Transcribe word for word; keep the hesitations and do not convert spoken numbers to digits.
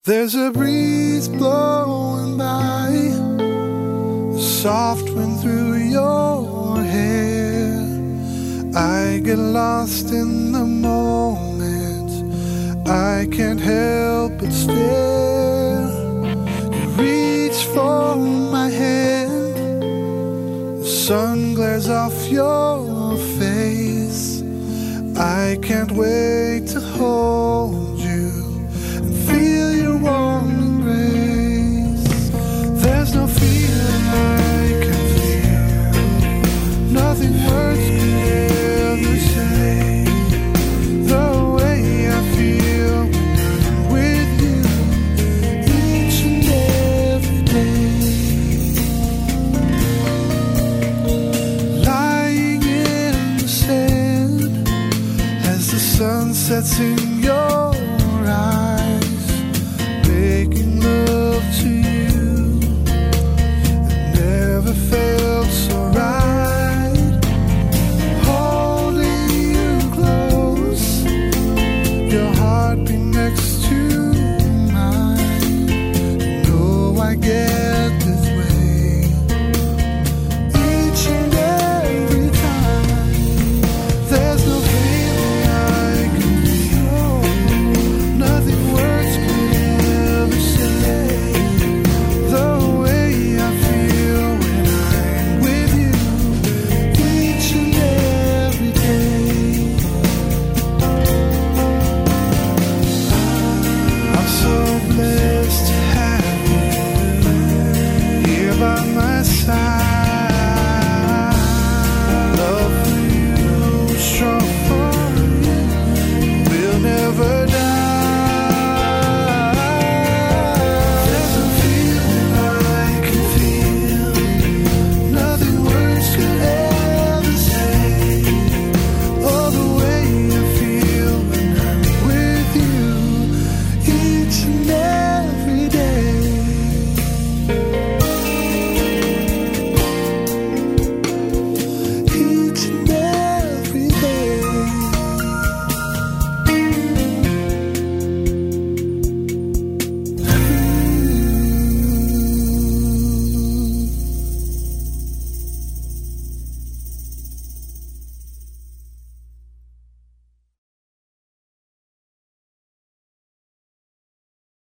There's a breeze blowing by, a soft wind through your hair. I get lost in the moment, I can't help but stare. You reach for my hand, the sun glares off your face. I can't wait to hold